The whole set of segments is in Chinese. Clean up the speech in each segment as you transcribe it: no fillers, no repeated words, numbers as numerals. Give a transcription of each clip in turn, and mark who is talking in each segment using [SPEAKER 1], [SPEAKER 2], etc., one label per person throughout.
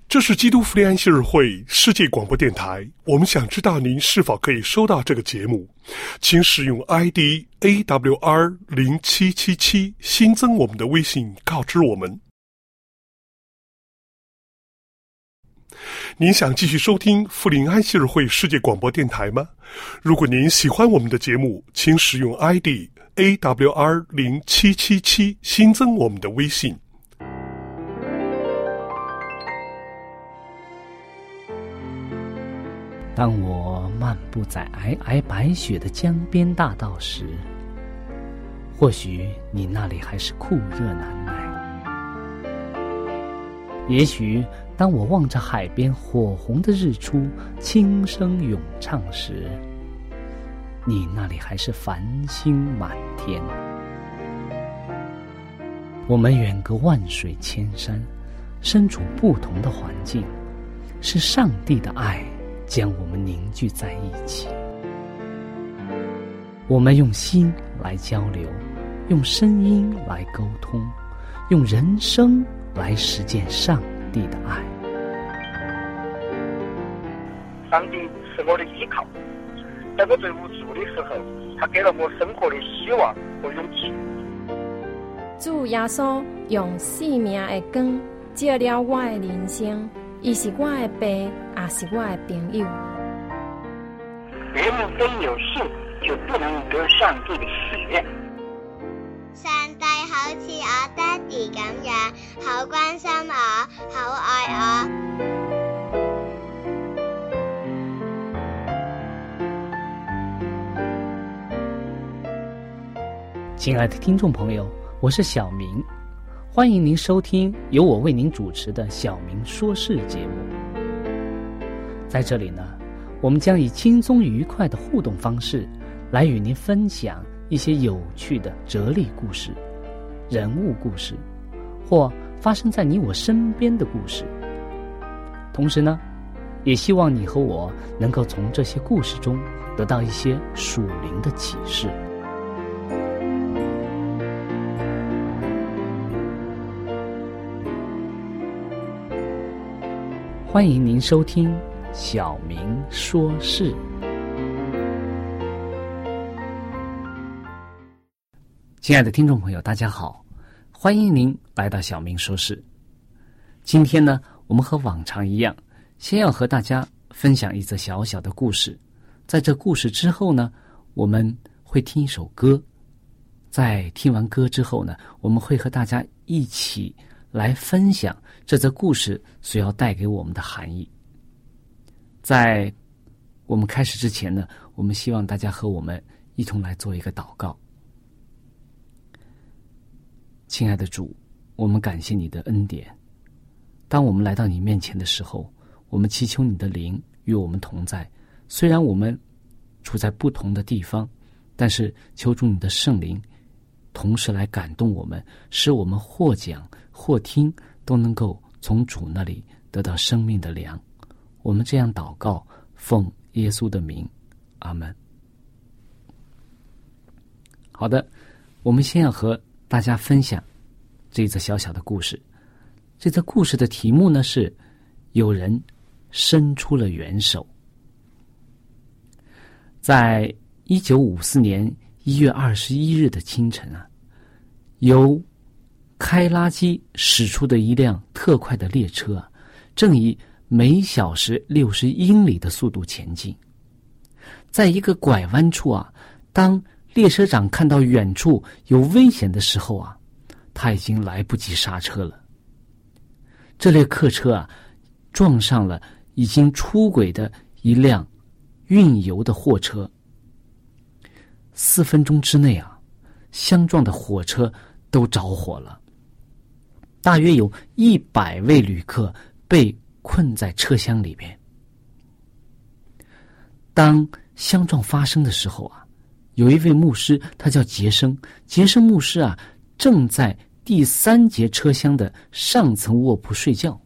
[SPEAKER 1] 这是基督福音安息日会世界广播电台，我们想知道您是否可以收到这个节目，请使用 ID AWR0777 新增我们的微信告知我们。您想继续收听福临安息日会世界广播电台吗？如果您喜欢我们的节目，请使用 ID AWR0777 新增我们的微信。
[SPEAKER 2] 当我漫步在皑皑白雪的江边大道时，或许你那里还是酷热难耐；也许当我望着海边火红的日出轻声咏唱时，你那里还是繁星满天。我们远隔万水千山，身处不同的环境，是上帝的爱将我们凝聚在一起。我们用心来交流，用声音来沟通，用人生来实践上帝的爱。
[SPEAKER 3] 上帝是我的依靠，在我最无助的时候，他给了我生活的希望和勇气。
[SPEAKER 4] 主耶稣用生命的光照了我的人生，伊是我的爸，也是我的朋友。
[SPEAKER 3] 人们非有信，就不能得上帝的喜悦。
[SPEAKER 5] 上帝好似我爹哋咁樣，好關心我，好愛我。
[SPEAKER 2] 亲爱的听众朋友，我是小明，欢迎您收听由我为您主持的小明说事节目。在这里呢，我们将以轻松愉快的互动方式来与您分享一些有趣的哲理故事、人物故事，或发生在你我身边的故事。同时呢，也希望你和我能够从这些故事中得到一些属灵的启示。欢迎您收听小明说事。亲爱的听众朋友，大家好，欢迎您来到小明说事。今天呢，我们和往常一样，先要和大家分享一则小小的故事。在这故事之后呢，我们会听一首歌。在听完歌之后呢，我们会和大家一起来分享这则故事所要带给我们的含义。在我们开始之前呢，我们希望大家和我们一同来做一个祷告。亲爱的主，我们感谢你的恩典。当我们来到你面前的时候，我们祈求你的灵与我们同在。虽然我们处在不同的地方，但是求主你的圣灵同时来感动我们，使我们或讲或听都能够从主那里得到生命的粮。我们这样祷告，奉耶稣的名，阿们。好的，我们先要和大家分享这则小小的故事。这则故事的题目呢是有人伸出了援手。在1954年1月21日的清晨啊，由开拉机驶出的一辆特快的列车啊，正以每小时60英里的速度前进。在一个拐弯处啊，当列车长看到远处有危险的时候啊，他已经来不及刹车了。这列客车啊，撞上了已经出轨的一辆运油的货车。4分钟之内啊，相撞的火车都着火了，大约有100位旅客被困在车厢里边。当相撞发生的时候啊，有一位牧师，他叫杰生牧师啊，正在第3节车厢的上层卧铺睡觉。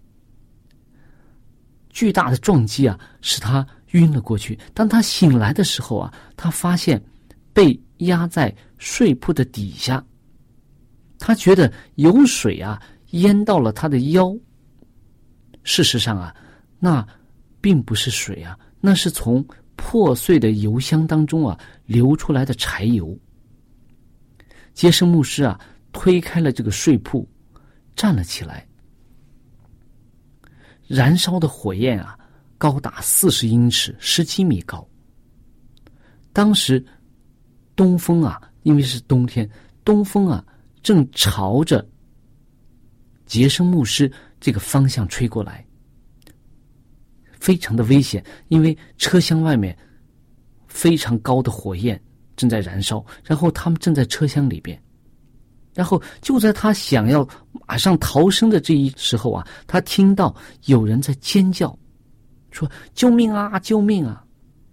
[SPEAKER 2] 巨大的撞击啊，使他晕了过去。当他醒来的时候啊，他发现被压在睡铺的底下，他觉得有水啊淹到了他的腰。 事实上啊，那并不是水啊，那是从破碎的油箱当中啊流出来的柴油。杰森牧师啊推开了这个睡铺，站了起来。燃烧的火焰啊高达40英尺，17米高。当时东风啊，因为是冬天，东风啊正朝着杰森牧师这个方向吹过来，非常的危险，因为车厢外面非常高的火焰正在燃烧，然后他们正在车厢里边，然后就在他想要马上逃生的这一时候啊，他听到有人在尖叫，说救命啊救命啊。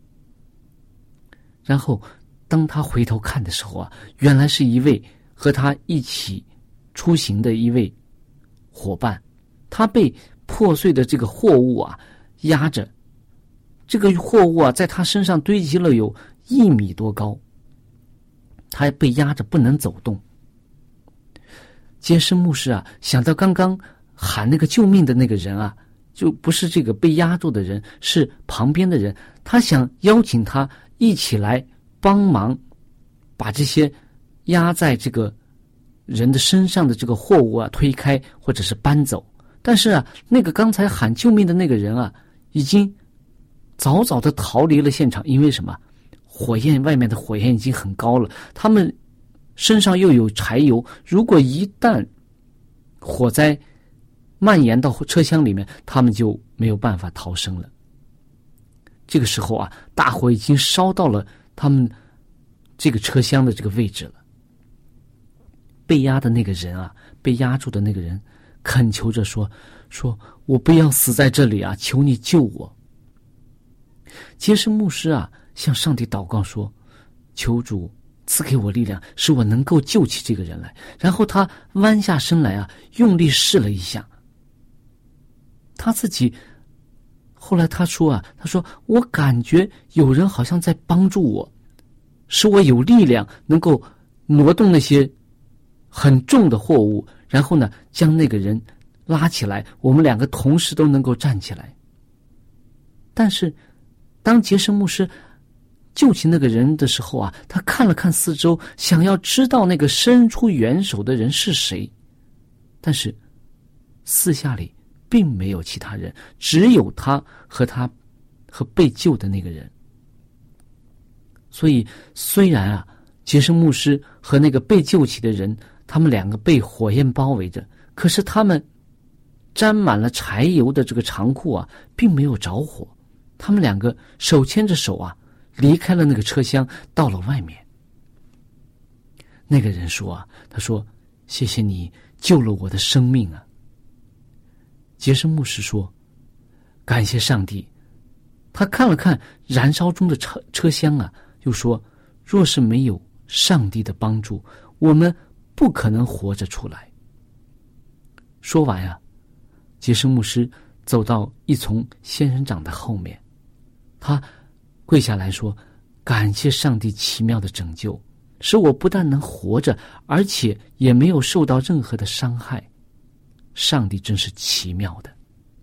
[SPEAKER 2] 然后当他回头看的时候啊，原来是一位和他一起出行的一位伙伴，他被破碎的这个货物啊压着，这个货物啊在他身上堆积了有1米多高，他被压着不能走动。杰森牧师啊想到刚刚喊那个救命的那个人啊，就不是这个被压住的人，是旁边的人，他想邀请他一起来帮忙把这些压在这个人的身上的这个货物啊推开或者是搬走。但是啊，那个刚才喊救命的那个人啊已经早早的逃离了现场。因为什么？外面的火焰已经很高了，他们身上又有柴油，如果一旦火灾蔓延到车厢里面，他们就没有办法逃生了。这个时候啊，大火已经烧到了他们这个车厢的这个位置了。被压的那个人啊，被压住的那个人恳求着说我不要死在这里啊，求你救我。杰森牧师啊向上帝祷告说，求主赐给我力量，使我能够救起这个人来。然后他弯下身来啊，用力试了一下。他自己后来他说我感觉有人好像在帮助我，使我有力量能够挪动那些很重的货物，然后呢将那个人拉起来，我们两个同时都能够站起来。但是当杰森牧师救起那个人的时候啊，他看了看四周，想要知道那个伸出援手的人是谁，但是四下里并没有其他人，只有他和被救的那个人。所以虽然啊杰森牧师和那个被救起的人，他们两个被火焰包围着，可是他们沾满了柴油的这个长裤啊并没有着火，他们两个手牵着手啊离开了那个车厢，到了外面。那个人说啊，他说谢谢你救了我的生命啊。杰森牧师说感谢上帝。他看了看燃烧中的车厢啊，又说若是没有上帝的帮助，我们不可能活着出来。说完啊，杰森牧师走到一丛仙人掌的后面，他跪下来说，感谢上帝奇妙的拯救，使我不但能活着，而且也没有受到任何的伤害。上帝真是奇妙的。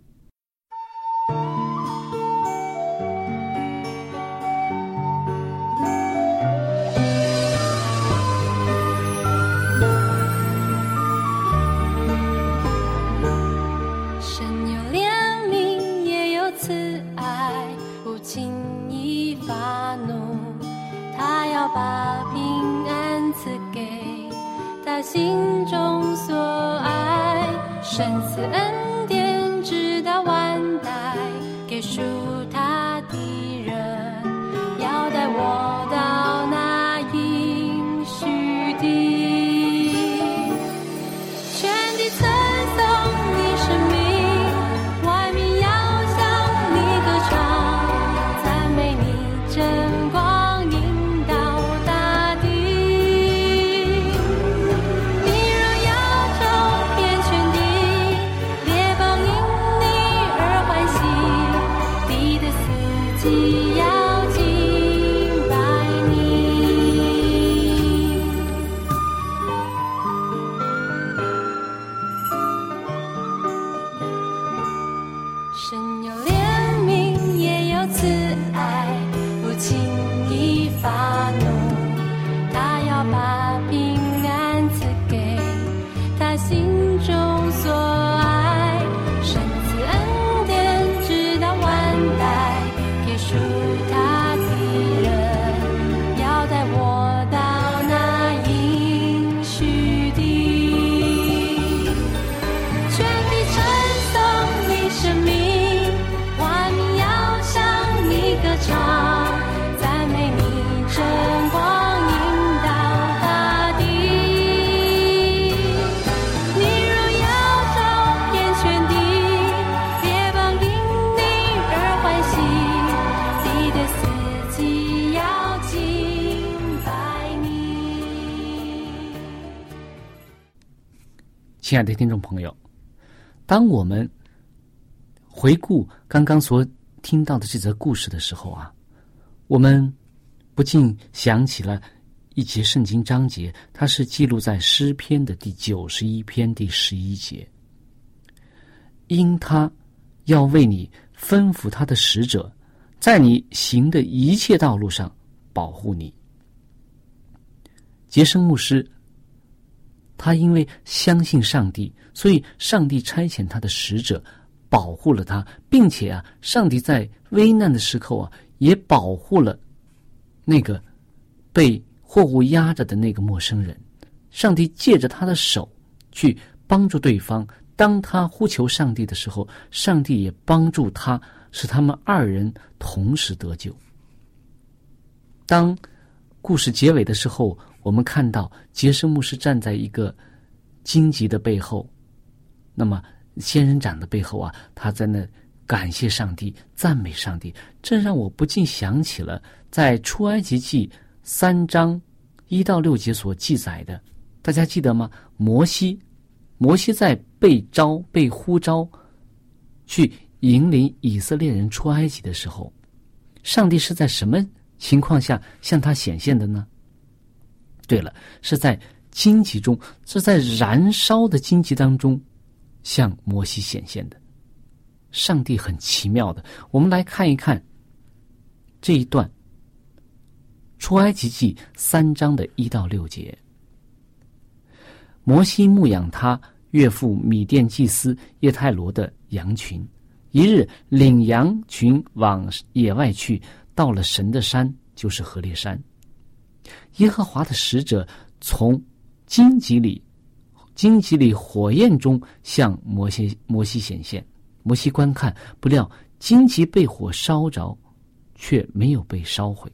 [SPEAKER 6] 把平安赐给他心中所爱，神赐恩典直到万代，给属他的人，要带我到那应许地，全地称颂你生命，万民要向你歌唱，赞美你真光。列神有怜悯，也有慈爱，不轻易发怒。他要把平安赐给他心中所爱，神赐恩典直到万代，给属他的人，要带我到那应许地。全地称颂你生命，万民要向你歌唱，赞美你真光引导大地。你若要照遍全地，列邦因你而欢喜，地的四季要敬拜你。
[SPEAKER 2] 亲爱的听众朋友，当我们回顾刚刚所听到的这则故事的时候啊，我们不禁想起了一节圣经章节，它是记录在诗篇的第91篇第11节。因他要为你吩咐他的使者，在你行的一切道路上保护你。杰生牧师他因为相信上帝，所以上帝差遣他的使者保护了他，并且啊，上帝在危难的时候啊，也保护了那个被货物压着的那个陌生人。上帝借着他的手去帮助对方，当他呼求上帝的时候，上帝也帮助他，使他们二人同时得救。当故事结尾的时候，我们看到杰生牧师站在一个荆棘的背后，那么仙人掌的背后啊，他在那感谢上帝，赞美上帝。这让我不禁想起了在出埃及记3章1到6节所记载的，大家记得吗？摩西在被呼召去引领以色列人出埃及的时候，上帝是在什么情况下向他显现的呢？对了，是在荆棘中，是在燃烧的荆棘当中向摩西显现的。上帝很奇妙的，我们来看一看这一段出埃及记3章的1到6节。摩西牧养他岳父米甸祭司叶太罗的羊群，一日领羊群往野外去，到了神的山，就是何烈山。耶和华的使者从荆棘里火焰中向摩西显现。摩西观看，不料荆棘被火烧着，却没有烧毁。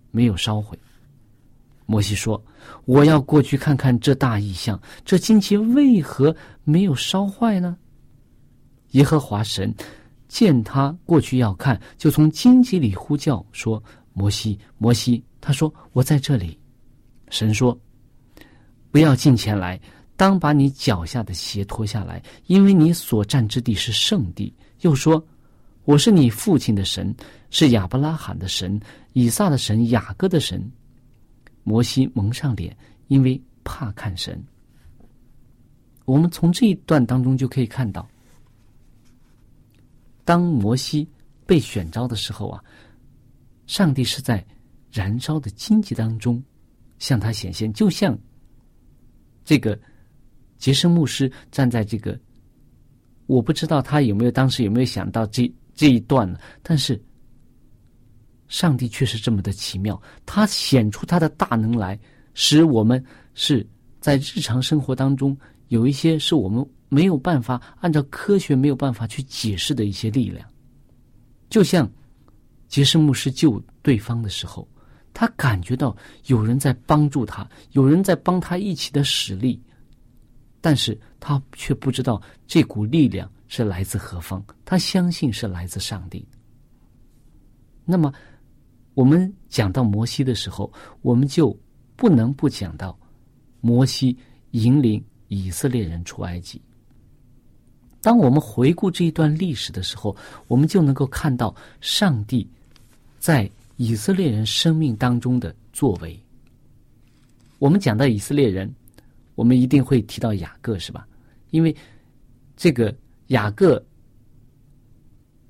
[SPEAKER 2] 摩西说：我要过去看看这大异象，这荆棘为何没有烧坏呢？耶和华神见他过去要看，就从荆棘里呼叫说：摩西，摩西。他说：我在这里。神说：不要近前来，当把你脚下的鞋脱下来，因为你所站之地是圣地。又说：我是你父亲的神，是亚伯拉罕的神，以撒的神，雅各的神。摩西蒙上脸，因为怕看神。我们从这一段当中就可以看到，当摩西被选召的时候啊，上帝是在燃烧的荆棘当中向他显现，就像这个杰生牧师站在这个，我不知道他当时有没有想到这一段呢？但是上帝却是这么的奇妙，他显出他的大能来，使我们是在日常生活当中有一些是我们没有办法按照科学没有办法去解释的一些力量。就像杰生牧师救对方的时候，他感觉到有人在帮助他，有人在帮他一起的使力，但是他却不知道这股力量是来自何方，他相信是来自上帝。那么我们讲到摩西的时候，我们就不能不讲到摩西引领以色列人出埃及。当我们回顾这一段历史的时候，我们就能够看到上帝在以色列人生命当中的作为。我们讲到以色列人，我们一定会提到雅各，是吧？因为这个雅各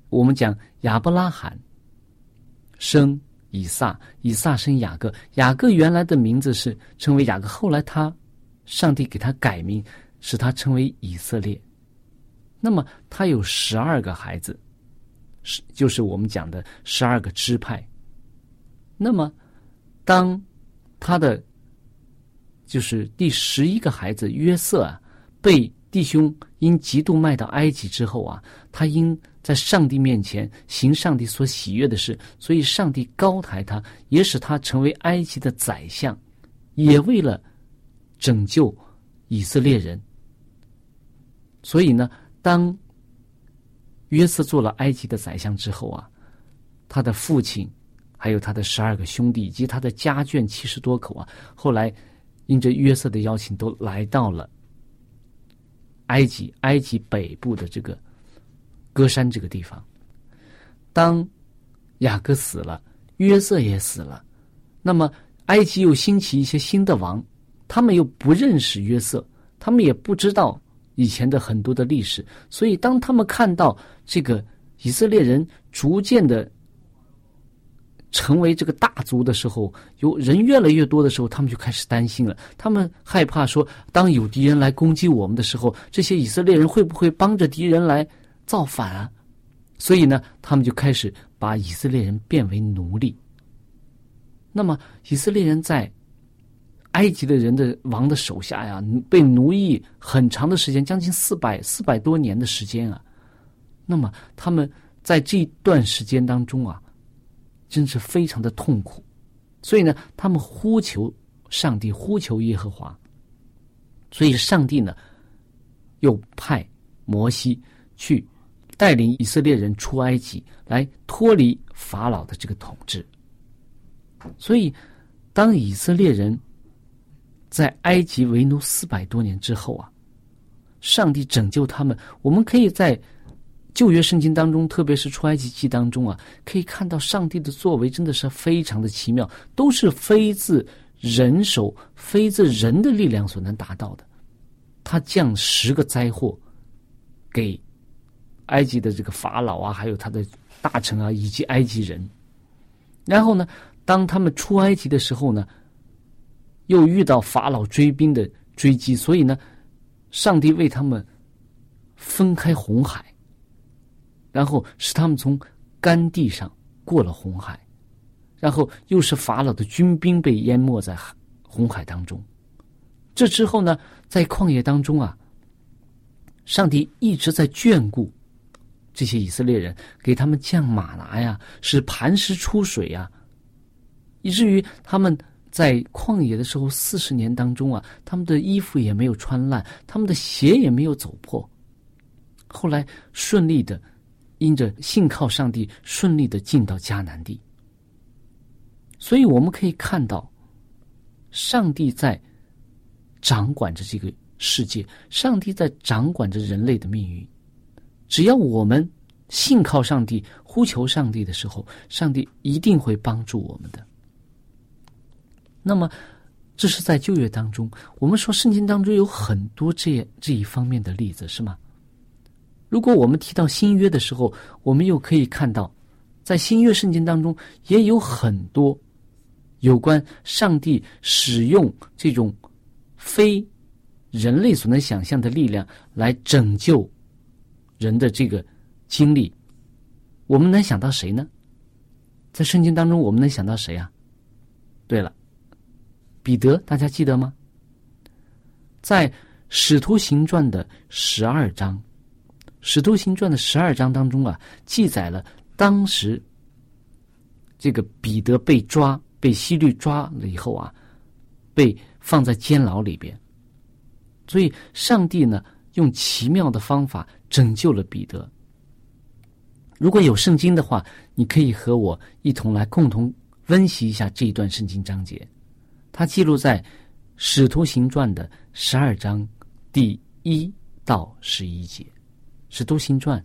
[SPEAKER 2] 我们讲亚伯拉罕生以撒，以撒生雅各，雅各原来的名字是称为雅各，后来上帝给他改名，使他称为以色列。那么他有12个孩子，就是我们讲的12个支派。那么当他的就是第11个孩子约瑟啊，被弟兄因嫉妒卖到埃及之后啊，他因在上帝面前行上帝所喜悦的事，所以上帝高抬他，也使他成为埃及的宰相，也为了拯救以色列人。所以呢，当约瑟做了埃及的宰相之后啊，他的父亲还有他的12个兄弟以及他的家眷70多口啊，后来因着约瑟的邀请都来到了埃及北部的这个歌山这个地方。当雅各死了，约瑟也死了，那么埃及又兴起一些新的王，他们又不认识约瑟，他们也不知道以前的很多的历史，所以当他们看到这个以色列人逐渐的成为这个大族的时候，有人越来越多的时候，他们就开始担心了。他们害怕说，当有敌人来攻击我们的时候，这些以色列人会不会帮着敌人来造反啊？所以呢，他们就开始把以色列人变为奴隶。那么以色列人在埃及的人的王的手下呀，被奴役很长的时间，将近400多年的时间啊。那么他们在这一段时间当中啊，真是非常的痛苦。所以呢，他们呼求上帝，呼求耶和华。所以上帝呢，又派摩西去带领以色列人出埃及，来脱离法老的这个统治。所以当以色列人在埃及为奴400多年之后啊，上帝拯救他们。我们可以在旧约圣经当中，特别是出埃及记当中啊，可以看到上帝的作为真的是非常的奇妙，都是非自人手、非自人的力量所能达到的。他降10个灾祸给埃及的这个法老啊，还有他的大臣啊，以及埃及人。然后呢，当他们出埃及的时候呢，又遇到法老追兵的追击，所以呢，上帝为他们分开红海，然后使他们从干地上过了红海，然后又是法老的军兵被淹没在红海当中。这之后呢，在旷野当中啊，上帝一直在眷顾这些以色列人，给他们降玛拿呀，使磐石出水呀，以至于他们在旷野的时候40年当中啊，他们的衣服也没有穿烂，他们的鞋也没有走破。后来顺利的因着信靠上帝，顺利的进到迦南地。所以我们可以看到，上帝在掌管着这个世界，上帝在掌管着人类的命运。只要我们信靠上帝，呼求上帝的时候，上帝一定会帮助我们的。那么这是在旧约当中，我们说圣经当中有很多这一方面的例子，是吗？如果我们提到新约的时候，我们又可以看到，在新约圣经当中也有很多有关上帝使用这种非人类所能想象的力量来拯救人的这个经历。我们能想到谁呢？在圣经当中我们能想到谁啊？对了，彼得，大家记得吗？在使徒行传的12章，使徒行传的12章当中啊，记载了当时这个彼得被希律抓了以后啊，被放在监牢里边。所以上帝呢，用奇妙的方法拯救了彼得。如果有圣经的话，你可以和我一同来共同温习一下这一段圣经章节。它记录在使徒行传的12章第1到11节。使徒行传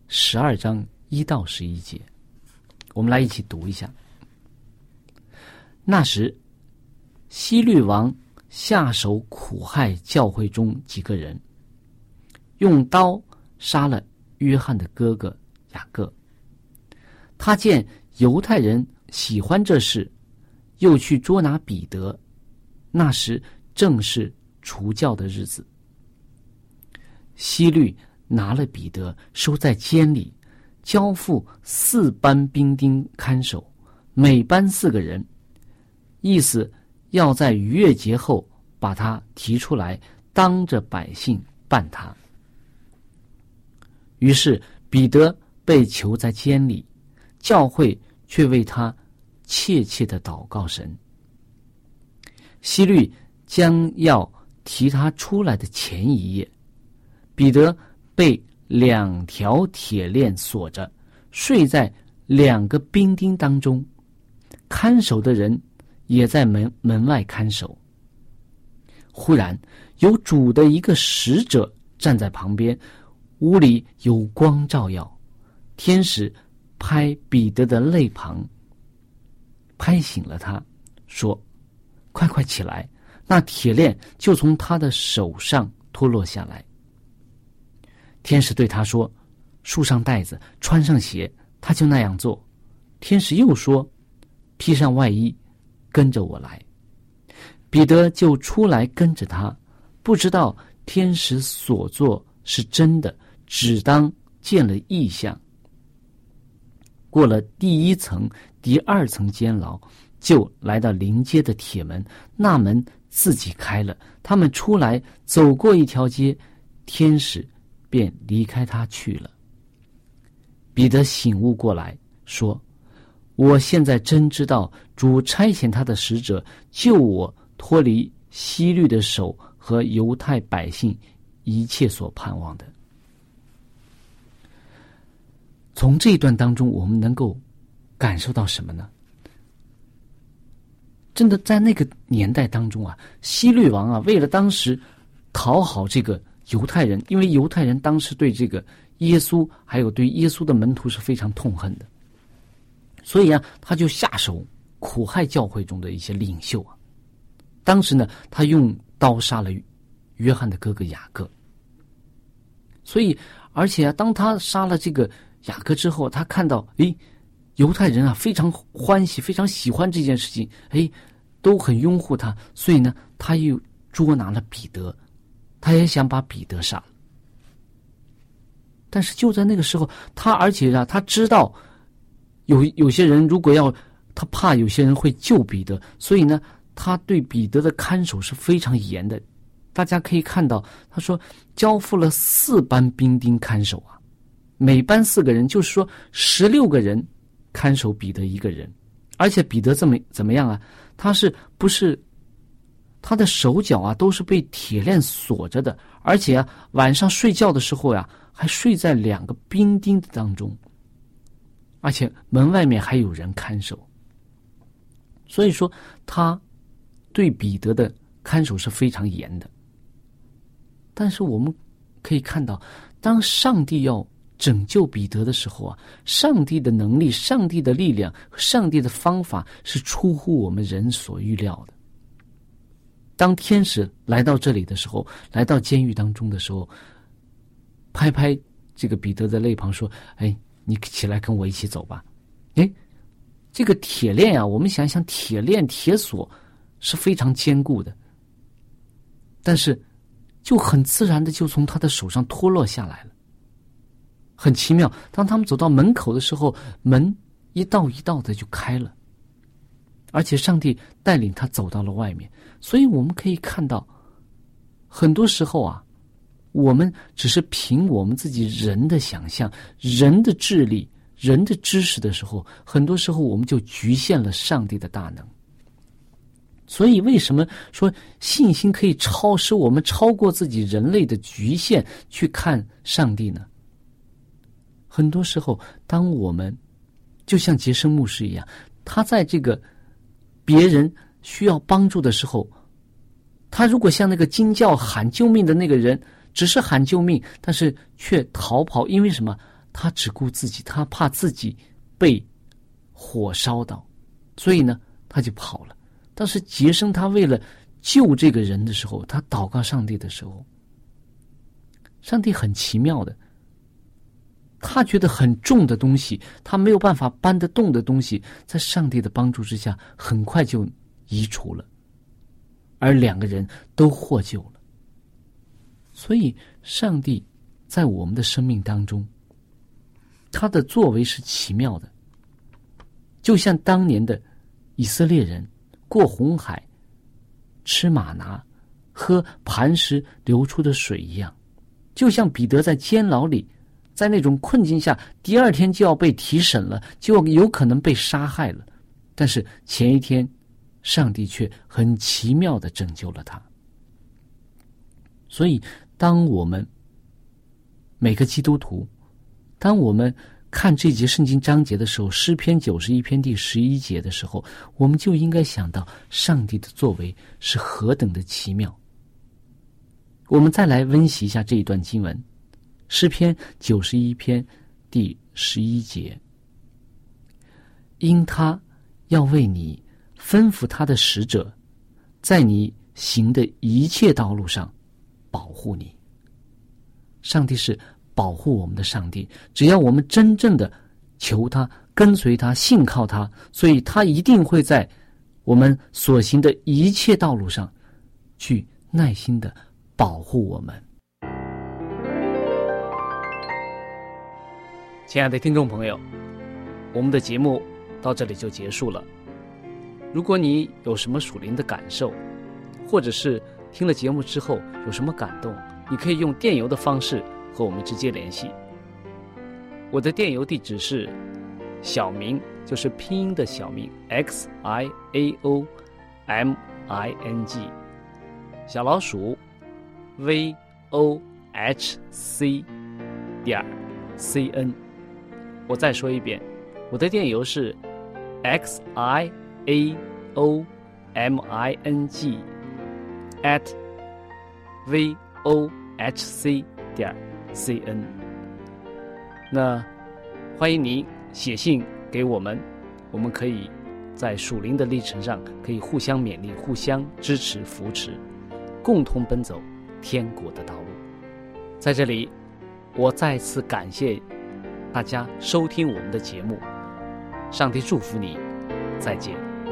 [SPEAKER 2] 12章1到11节，我们来一起读一下。那时希律王下手苦害教会中几个人，用刀杀了约翰的哥哥雅各， 他见犹太人喜欢这事，又去捉拿彼得。那时正是除酵的日子。希律拿了彼得，收在监里，交付4班兵丁看守，每班4个人，意思要在逾越节后把他提出来，当着百姓办他。于是彼得被囚在监里，教会却为他切切的祷告神。希律将要提他出来的前一夜，彼得被2条铁链锁着，睡在2个兵丁当中，看守的人也在门外看守。忽然有主的一个使者站在旁边，屋里有光照耀，天使拍彼得的肋旁，拍醒了他，说：快快起来！那铁链就从他的手上脱落下来。天使对他说：束上带子，穿上鞋。他就那样做。天使又说：披上外衣，跟着我来。彼得就出来跟着他，不知道天使所做是真的，只当见了异象。过了第1层、第2层监牢，就来到临街的铁门，那门自己开了，他们出来，走过一条街，天使便离开他去了。彼得醒悟过来，说：我现在真知道主差遣他的使者救我脱离希律的手和犹太百姓一切所盼望的。从这一段当中，我们能够感受到什么呢？真的在那个年代当中啊，希律王啊，为了当时讨好这个犹太人，因为犹太人当时对这个耶稣还有对耶稣的门徒是非常痛恨的，所以啊，他就下手苦害教会中的一些领袖啊。当时呢，他用刀杀了约翰的哥哥雅各。所以，而且啊，当他杀了这个雅各之后，他看到，犹太人啊非常欢喜，非常喜欢这件事情，都很拥护他，所以呢，他又捉拿了彼得，他也想把彼得杀了。但是就在那个时候，而且啊，他知道有些人如果他怕有些人会救彼得，所以呢，他对彼得的看守是非常严的。大家可以看到，他说交付了4班兵丁看守啊，每班4个人，就是说16个人看守彼得1个人。而且彼得怎么样啊？他不是他的手脚啊都是被铁链锁着的，而且啊晚上睡觉的时候呀，还睡在2个兵丁的当中，而且门外面还有人看守。所以说他对彼得的看守是非常严的。但是我们可以看到，当上帝要拯救彼得的时候啊，上帝的能力、上帝的力量和上帝的方法是出乎我们人所预料的。当天使来到这里的时候，来到监狱当中的时候，拍拍这个彼得的肋旁说：你起来跟我一起走吧。这个铁链啊，我们想想，铁链铁锁是非常坚固的，但是就很自然的就从他的手上脱落下来了。很奇妙，当他们走到门口的时候，门一道一道的就开了，而且上帝带领他走到了外面。所以我们可以看到，很多时候啊，我们只是凭我们自己人的想象、人的智力、人的知识的时候，很多时候我们就局限了上帝的大能。所以为什么说信心可以使我们超过自己人类的局限去看上帝呢？很多时候，当我们就像杰森牧师一样，他在这个别人需要帮助的时候，他如果像那个惊叫喊救命的那个人，只是喊救命，但是却逃跑，因为什么？他只顾自己，他怕自己被火烧到，所以呢，他就跑了。但是杰森他为了救这个人的时候，他祷告上帝的时候，上帝很奇妙的他觉得很重的东西，他没有办法搬得动的东西，在上帝的帮助之下很快就移除了，而两个人都获救了。所以上帝在我们的生命当中，他的作为是奇妙的，就像当年的以色列人过红海，吃玛拿，喝磐石流出的水一样，就像彼得在监牢里，在那种困境下，第二天就要被提审了，就有可能被杀害了，但是前一天上帝却很奇妙地拯救了他。所以当我们每个基督徒，当我们看这节圣经章节的时候，诗篇91篇第11节的时候，我们就应该想到上帝的作为是何等的奇妙。我们再来温习一下这一段经文，诗篇91篇第11节，因他要为你吩咐他的使者，在你行的一切道路上保护你。上帝是保护我们的上帝，只要我们真正的求他，跟随他，信靠他，所以他一定会在我们所行的一切道路上去耐心的保护我们。亲爱的听众朋友，我们的节目到这里就结束了。如果你有什么属灵的感受，或者是听了节目之后有什么感动，你可以用电邮的方式和我们直接联系。我的电邮地址是小明，就是拼音的小明 XIAOMING 小老鼠 VOHC.CN。 我再说一遍，我的电邮是 XIAOMING@VOHC.CN。 那欢迎您写信给我们，我们可以在属灵的历程上可以互相勉励，互相支持扶持，共同奔走天国的道路。在这里我再次感谢大家收听我们的节目，上帝祝福你，再见。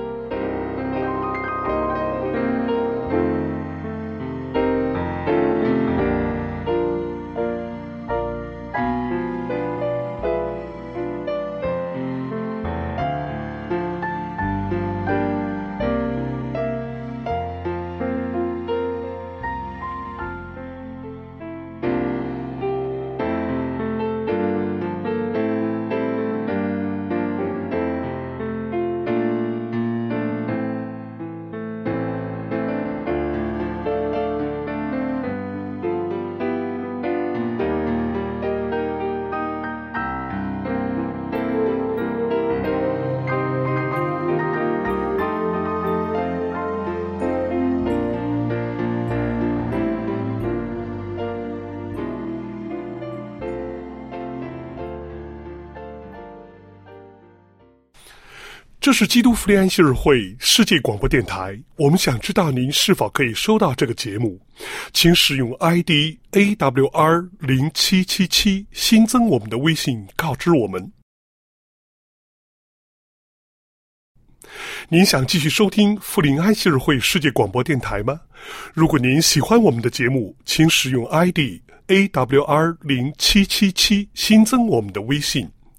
[SPEAKER 1] 这是基督福利安息日会世界广播电台，我们想知道您是否可以收到这个节目，请使用 ID AWR0777 新增我们的微信告知我们。您想继续收听福临安息日会世界广播电台吗？如果您喜欢我们的节目，请使用 ID AWR0777 新增我们的微信，